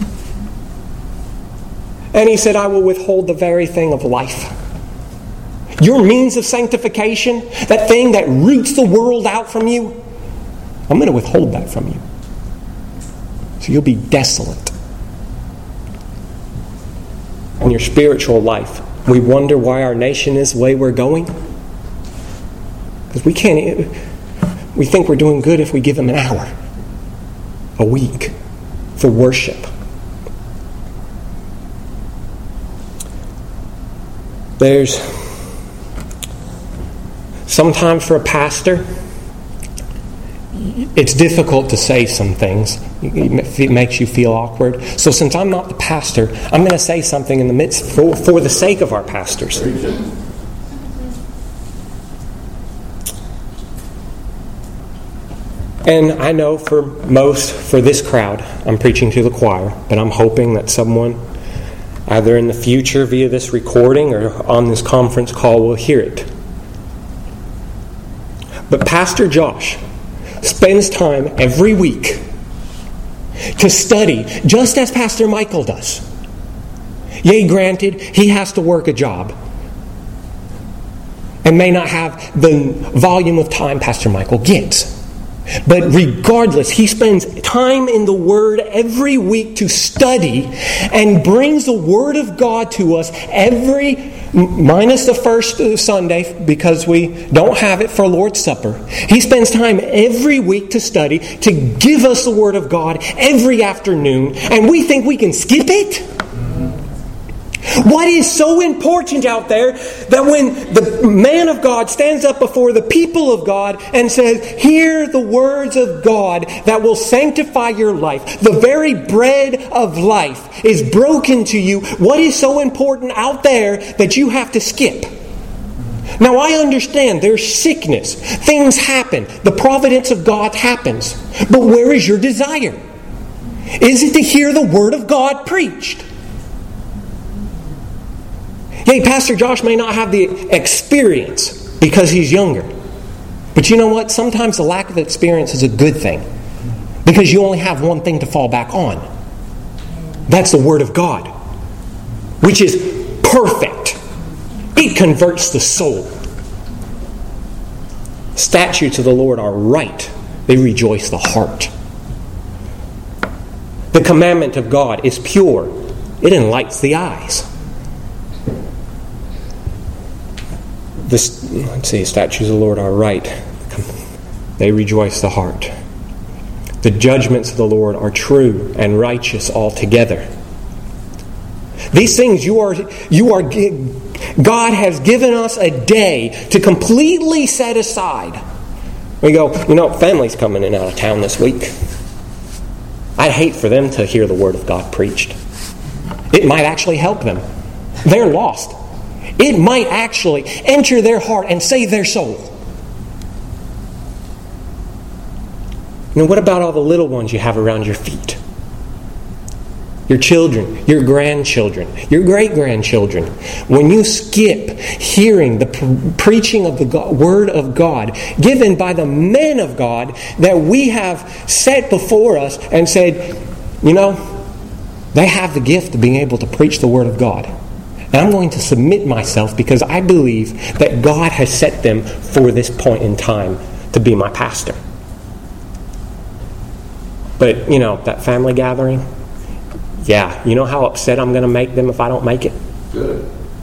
And He said, I will withhold the very thing of life. Your means of sanctification, that thing that roots the world out from you, I'm going to withhold that from you. So you'll be desolate. In your spiritual life, we wonder why our nation is the way we're going. Because we think we're doing good if we give them an hour a week for worship. There's sometimes for a pastor, it's difficult to say some things. It makes you feel awkward. So since I'm not the pastor, I'm going to say something in the midst for the sake of our pastors. And I know for this crowd, I'm preaching to the choir, but I'm hoping that someone, either in the future via this recording or on this conference call, will hear it. But Pastor Josh spends time every week to study, just as Pastor Michael does. Yea, granted, he has to work a job and may not have the volume of time Pastor Michael gets. But regardless, he spends time in the Word every week to study and brings the Word of God to us minus the first Sunday, because we don't have it for Lord's Supper. He spends time every week to study, to give us the Word of God every afternoon, and we think we can skip it? What is so important out there that when the man of God stands up before the people of God and says, hear the words of God that will sanctify your life, the very bread of life is broken to you, what is so important out there that you have to skip? Now I understand there's sickness, things happen, the providence of God happens, but where is your desire? Is it to hear the Word of God preached? Hey, Pastor Josh may not have the experience because he's younger. But you know what? Sometimes the lack of experience is a good thing, because you only have one thing to fall back on. That's the Word of God, which is perfect. It converts the soul. Statutes of the Lord are right. They rejoice the heart. The commandment of God is pure. It enlightens the eyes. Statutes of the Lord are right. They rejoice the heart. The judgments of the Lord are true and righteous altogether. These things God has given us a day to completely set aside. We go, family's coming in out of town this week. I'd hate for them to hear the Word of God preached. It might actually help them. They're lost. It might actually enter their heart and save their soul. What about all the little ones you have around your feet? Your children, your grandchildren, your great-grandchildren. When you skip hearing the preaching of the Word of God given by the men of God that we have set before us and said, they have the gift of being able to preach the Word of God. And I'm going to submit myself because I believe that God has set them for this point in time to be my pastor. But, that family gathering, you know how upset I'm going to make them if I don't make it? Good.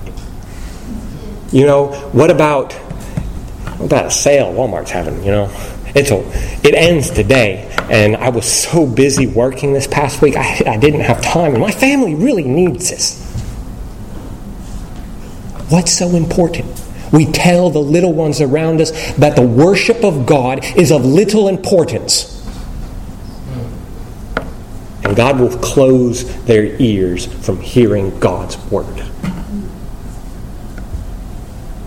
What about a sale Walmart's having, It ends today, and I was so busy working this past week, I didn't have time, and my family really needs this. What's so important? We tell the little ones around us that the worship of God is of little importance. And God will close their ears from hearing God's Word.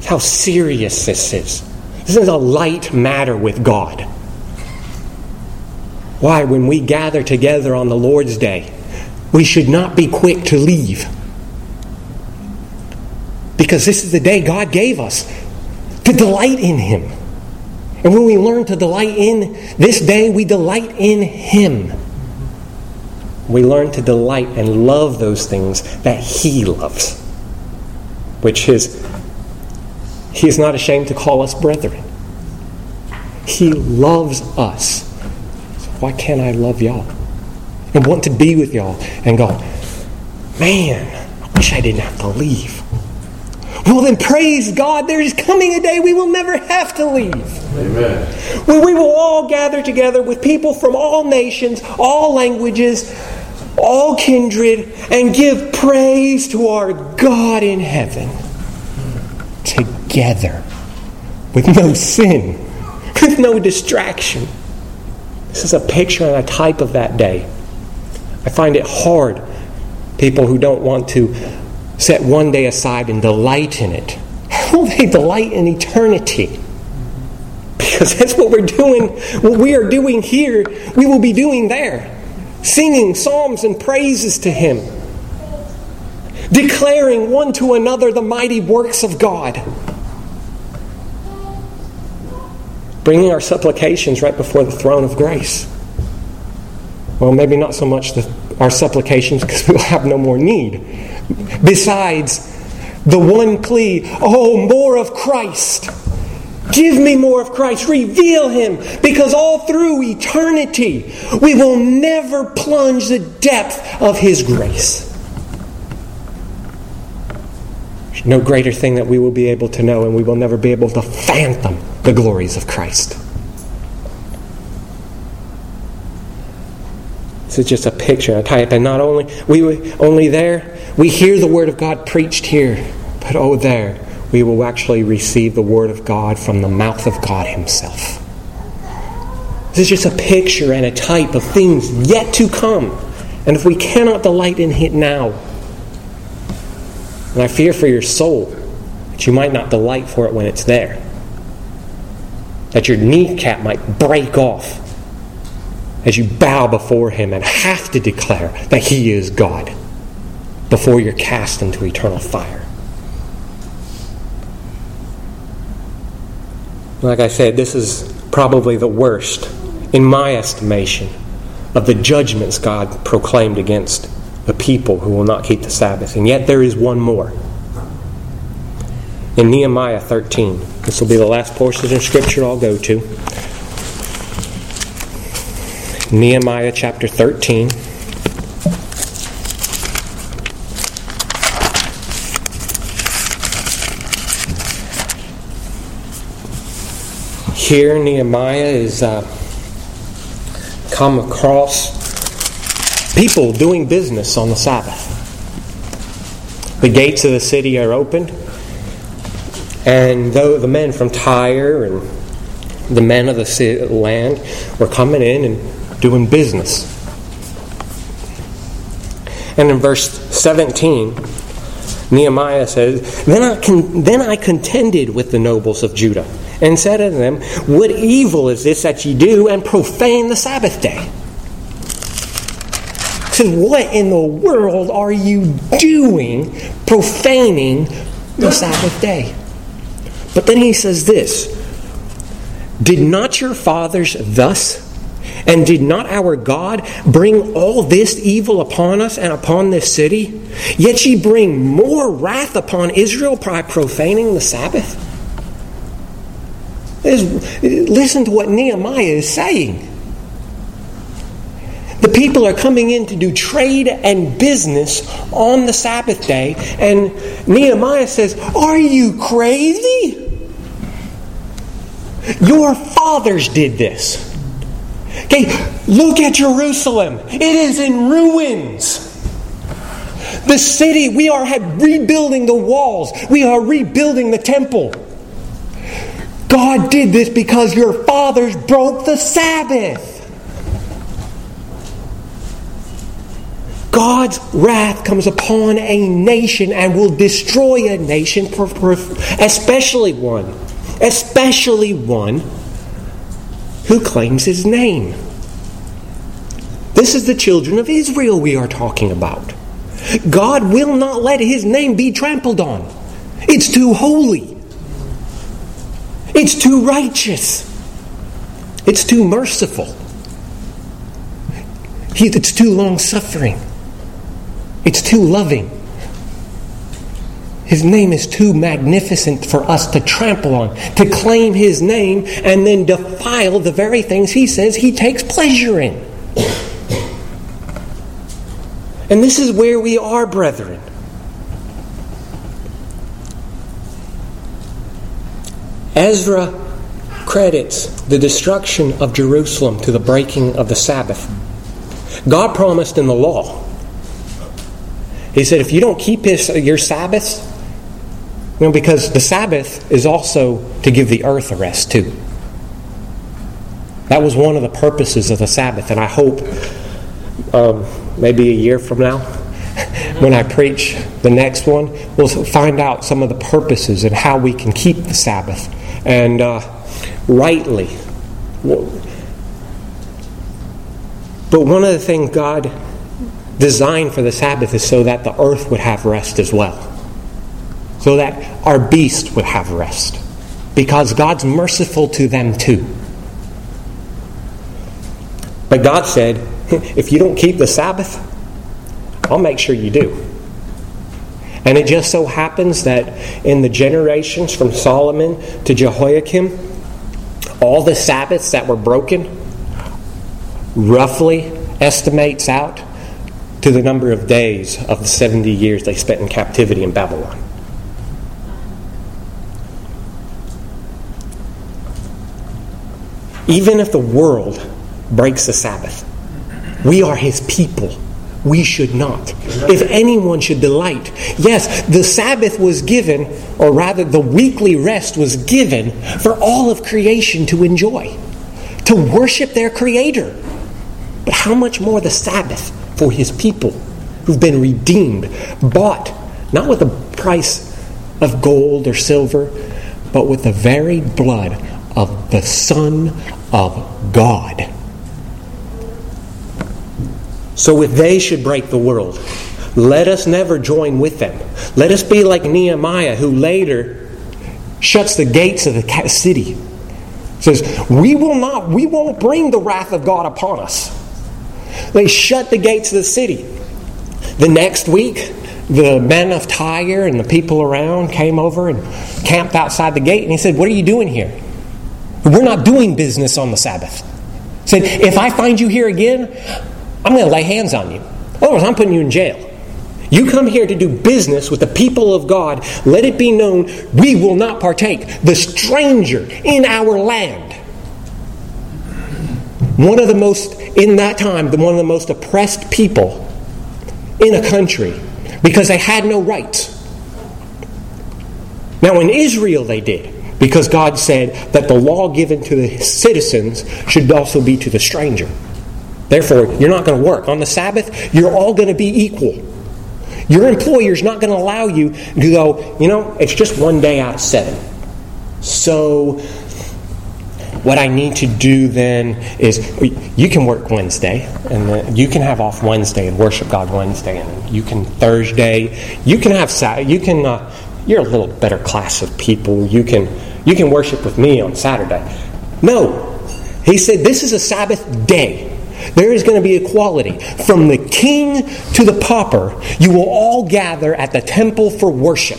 That's how serious this is. This is a light matter with God. Why, when we gather together on the Lord's Day, we should not be quick to leave. Because this is the day God gave us to delight in Him. And when we learn to delight in this day, we delight in Him. We learn to delight and love those things that He loves. Which is, He is not ashamed to call us brethren. He loves us. So why can't I love y'all? And want to be with y'all and go, man, I wish I didn't have to leave. Well, then praise God, there is coming a day we will never have to leave. Amen. When we will all gather together with people from all nations, all languages, all kindred, and give praise to our God in heaven. Together. With no sin. With no distraction. This is a picture and a type of that day. I find it hard, people who don't want to set one day aside and delight in it. How will they delight in eternity? Because that's what we're doing. What we are doing here, we will be doing there. Singing psalms and praises to Him. Declaring one to another the mighty works of God. Bringing our supplications right before the throne of grace. Well, maybe not so much our supplications, because we'll have no more need. Besides the one plea, oh, more of Christ. Give me more of Christ. Reveal Him. Because all through eternity, we will never plunge the depth of His grace. There's no greater thing that we will be able to know, and we will never be able to fathom the glories of Christ. This is just a picture, a type. And not only there, we hear the Word of God preached here. But there, we will actually receive the Word of God from the mouth of God Himself. This is just a picture and a type of things yet to come. And if we cannot delight in it now, and I fear for your soul that you might not delight for it when it's there. That your kneecap might break off as you bow before Him and have to declare that He is God before you're cast into eternal fire. Like I said, this is probably the worst, in my estimation, of the judgments God proclaimed against the people who will not keep the Sabbath. And yet there is one more. In Nehemiah 13. This will be the last portion of Scripture I'll go to. Nehemiah chapter 13. Here Nehemiah is come across people doing business on the Sabbath. The gates of the city are opened, and though the men from Tyre and the men of the land were coming in and doing business. And in verse 17, Nehemiah says, Then I contended with the nobles of Judah, and said unto them, What evil is this that ye do, and profane the Sabbath day? He said, what in the world are you doing, profaning the Sabbath day? But then he says this, Did not your fathers thus, and did not our God bring all this evil upon us and upon this city? Yet ye bring more wrath upon Israel by profaning the Sabbath? Listen to what Nehemiah is saying. The people are coming in to do trade and business on the Sabbath day, and Nehemiah says, Are you crazy? Your fathers did this. Okay, look at Jerusalem. It is in ruins. The city, we are rebuilding the walls. We are rebuilding the temple. God did this because your fathers broke the Sabbath. God's wrath comes upon a nation and will destroy a nation, especially one who claims His name. This is the children of Israel we are talking about. God will not let His name be trampled on. It's too holy. It's too righteous. It's too merciful. It's too long-suffering. It's too loving. His name is too magnificent for us to trample on, to claim His name and then defile the very things He says He takes pleasure in. And this is where we are, brethren. Ezra credits the destruction of Jerusalem to the breaking of the Sabbath. God promised in the law. He said, if you don't keep your Sabbaths, because the Sabbath is also to give the earth a rest too. That was one of the purposes of the Sabbath, and I hope maybe a year from now, when I preach the next one, we'll find out some of the purposes and how we can keep the Sabbath and rightly. But one of the things God designed for the Sabbath is so that the earth would have rest as well. So that our beast would have rest. Because God's merciful to them too. But God said, if you don't keep the Sabbath, I'll make sure you do. And it just so happens that in the generations from Solomon to Jehoiakim, all the Sabbaths that were broken roughly estimates out to the number of days of the 70 years they spent in captivity in Babylon. Even if the world breaks the Sabbath, we are His people. We should not. If anyone should delight. Yes, the Sabbath was given, or rather the weekly rest was given for all of creation to enjoy, to worship their Creator. But how much more the Sabbath for His people who've been redeemed, bought, not with the price of gold or silver, but with the very blood of the Son of God. So if they should break the world, let us never join with them. Let us be like Nehemiah, who later shuts the gates of the city. Says, we won't bring the wrath of God upon us. They shut the gates of the city. The next week, the men of Tyre and the people around came over and camped outside the gate. And he said, what are you doing here? We're not doing business on the Sabbath. He said, if I find you here again, I'm going to lay hands on you. Otherwise, I'm putting you in jail. You come here to do business with the people of God. Let it be known we will not partake. The stranger in our land. One of the most, in that time, one of the most oppressed people in a country because they had no rights. Now in Israel they did, because God said that the law given to the citizens should also be to the stranger. Therefore, you're not going to work. On the Sabbath, you're all going to be equal. Your employer's not going to allow you to go, it's just one day out of 7. So what I need to do then is, you can work Wednesday, and then you can have off Wednesday and worship God Wednesday, and you can Thursday, you can have Saturday, you're a little better class of people, you can worship with me on Saturday. No. He said this is a Sabbath day. There is going to be equality. From the king to the pauper, you will all gather at the temple for worship.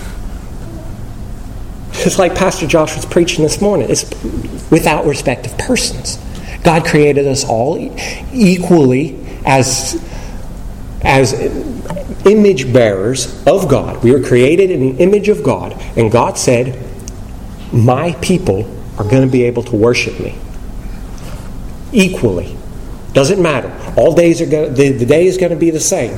Just like Pastor Josh was preaching this morning. It's without respect of persons. God created us all equally as image bearers of God. We were created in the image of God. And God said, my people are going to be able to worship me. Equally. Doesn't matter. All days are the day is going to be the same.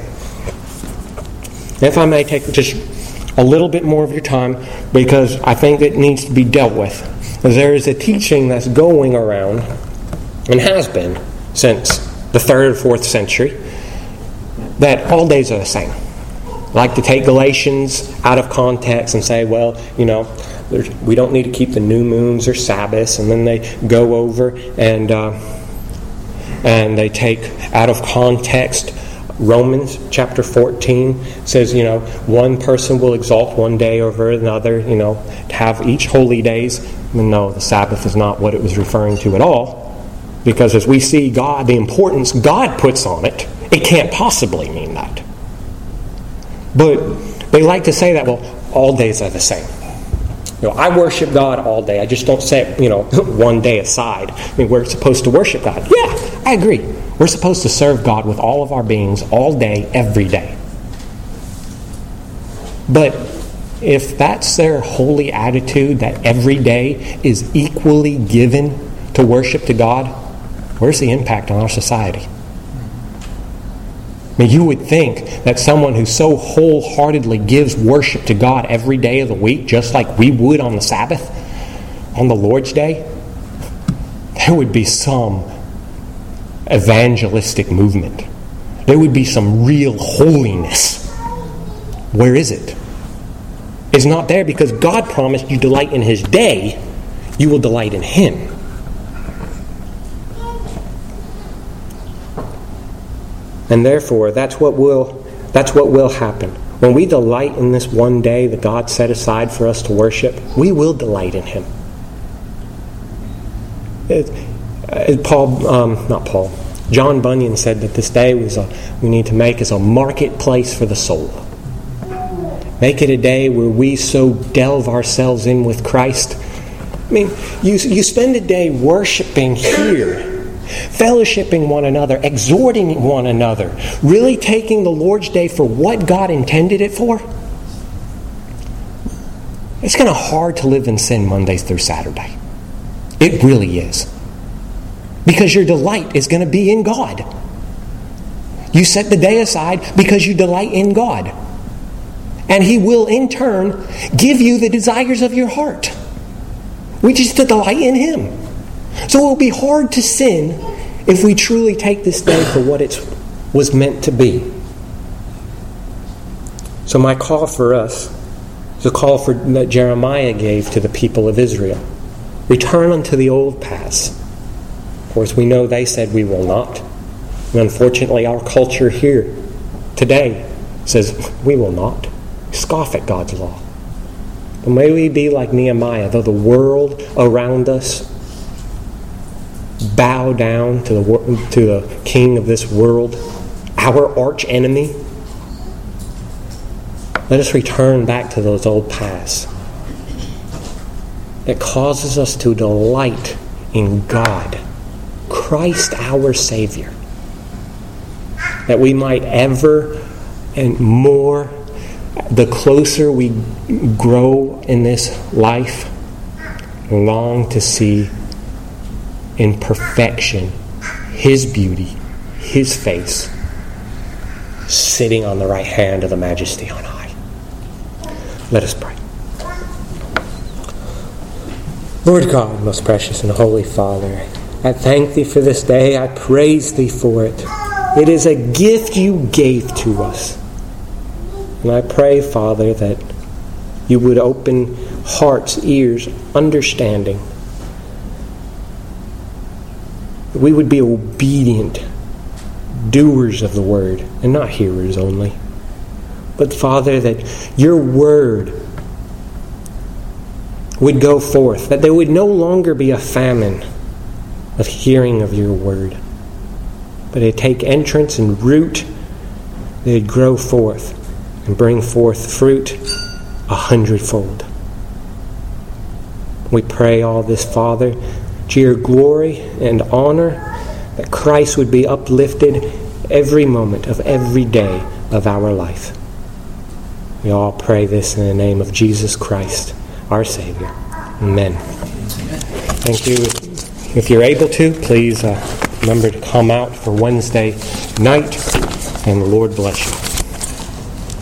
If I may take just a little bit more of your time, because I think it needs to be dealt with. There is a teaching that's going around, and has been since the 3rd or 4th century, that all days are the same. Like to take Galatians out of context and say, well, we don't need to keep the new moons or Sabbaths, and then they go over and they take out of context Romans chapter 14 says, one person will exalt one day over another, to have each holy days. No, the Sabbath is not what it was referring to at all, because as we see God, the importance God puts on it, it can't possibly mean that. But they like to say that, well, all days are the same. I worship God all day. I just don't set, one day aside. We're supposed to worship God. Yeah, I agree. We're supposed to serve God with all of our beings all day, every day. But if that's their holy attitude, that every day is equally given to worship to God, where's the impact on our society? You would think that someone who so wholeheartedly gives worship to God every day of the week, just like we would on the Sabbath, on the Lord's Day, there would be some evangelistic movement. There would be some real holiness. Where is it? It's not there because God promised you delight in His day, you will delight in Him. And therefore, that's what will happen. When we delight in this one day that God set aside for us to worship, we will delight in Him. John Bunyan said that this day we need to make as a marketplace for the soul. Make it a day where we so delve ourselves in with Christ. You spend a day worshiping here, fellowshipping one another, exhorting one another, really taking the Lord's Day for what God intended it for. It's kind of hard to live in sin Mondays through Saturday. It really is. Because your delight is going to be in God. You set the day aside because you delight in God. And He will in turn give you the desires of your heart. We just delight in Him. So it will be hard to sin if we truly take this day for what it was meant to be. So my call for us is a call that Jeremiah gave to the people of Israel. Return unto the old paths. Of course, we know they said we will not. And unfortunately, our culture here today says we will not. Scoff at God's law. But may we be like Nehemiah, though the world around us bow down to the king of this world, our arch enemy. Let us return back to those old paths. It causes us to delight in God, Christ our Savior, that we might ever and more, the closer we grow in this life, long to see in perfection His beauty, His face, sitting on the right hand of the Majesty on high. Let us pray. Lord God, most precious and holy Father, I thank Thee for this day. I praise Thee for it. It is a gift You gave to us. And I pray, Father, that You would open hearts, ears, understanding. That we would be obedient doers of the Word and not hearers only. But, Father, that Your Word would go forth, that there would no longer be a famine of hearing of Your Word, but it'd take entrance and root, they'd grow forth and bring forth fruit 100-fold. We pray all this, Father, to Your glory and honor, that Christ would be uplifted every moment of every day of our life. We all pray this in the name of Jesus Christ, our Savior. Amen. Thank you. If you're able to, please remember to come out for Wednesday night, and the Lord bless you.